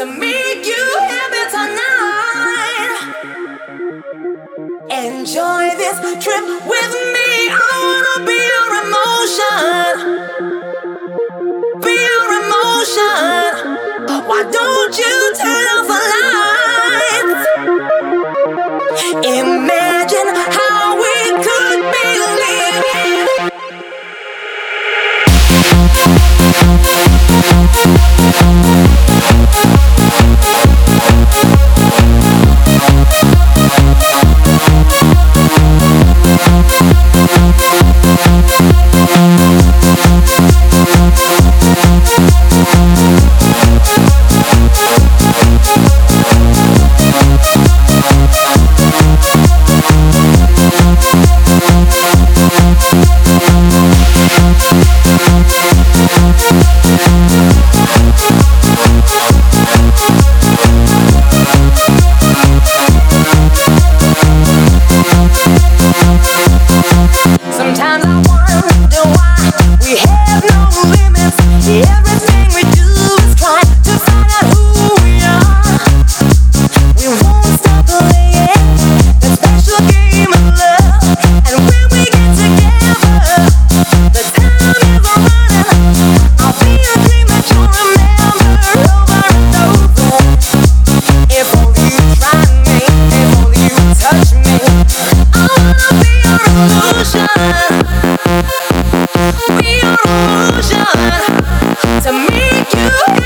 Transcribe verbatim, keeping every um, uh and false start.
to make you happy tonight. Enjoy this trip with me. I wanna be your emotion, be your emotion. Why don't you turn off the lights? Imagine how we could be living. Sometimes I wonder why we have no limits. Everything we do is try to find out who we are. We won't stop playing that special game of love. And when we get together, the time is running. I'll be a dream that you'll remember over and over. If only you try me, if only you touch me, I wanna be your illusion. Be your illusion to make you